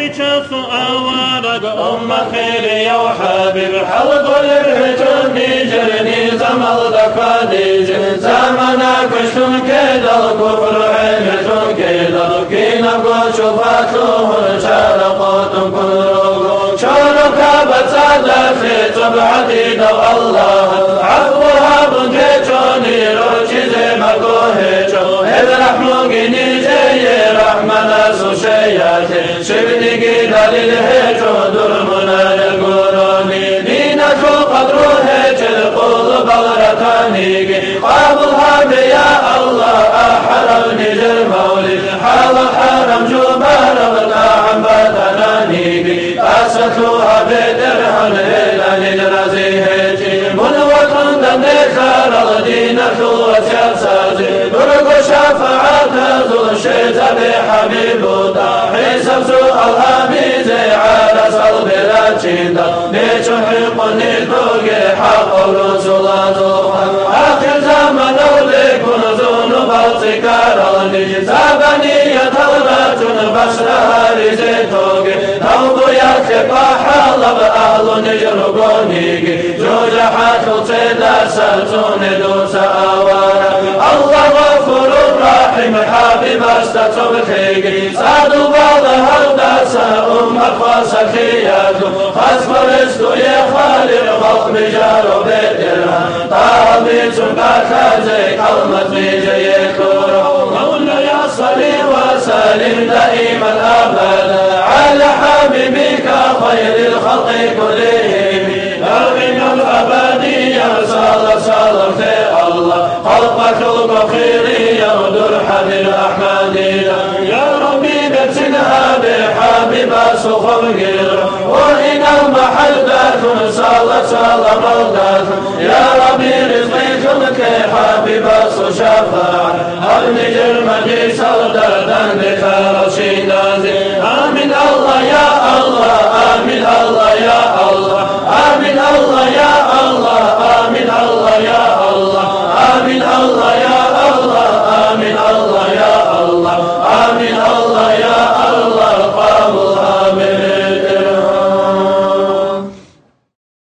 بچاس آوارق خيري يا حبيب حلق الرجوني جرني زمل دقادي زمنا كشتم كيدا الكفر عينتم كيدا كينا قل شفاتهم شارقات كل شارك بتصدى في تبعتي دو الله عفوها بنكيشوني روشي زي ما قوهيشو إذ رحموكيني زي رحمنا سوشياتي شبني قيدا للهيشو درمنا للقروني دينتو قدروهيش القول بغرتاني قابلها بيا الله أحرمني للمولي حال حرم جبال عن بدناني أسسوها بدرهم إلى للرزيهيتي من وطن دنيخار الدينة وسياساتي برق شفاعات ذو الشيط بحبيب حسب سوء الهميز على صلب الأجندة لتحقني توقي حق رسول الله آخر زمن أوليكن ذنوب التكار سابني يتغرج بشرها رزيتوقي نوب يتقى حلب أهل نجرقوني جوجحات تصيدا سلسون دوس أوارا الله غفور رحيم حبيب استتبخيقي سادو بعض هردسا خاصخيات خصف رزق يخالق خلق بجار بيترها طابي سنقاك زي كلمة ميجي يكورو مولا يا صلي وسلم دائما أبدا على حبيبك خير الخلق كلهم من الأبدي صلى في الله خلق خلق خيري يودر حبيب الأحمدي يا ربي بابتنها بحبيب سخم غير وإن المحل ذات صلى مولدات يا ربي رزقي خلق حبيب سشفاع أبني جرمدي صدر دندك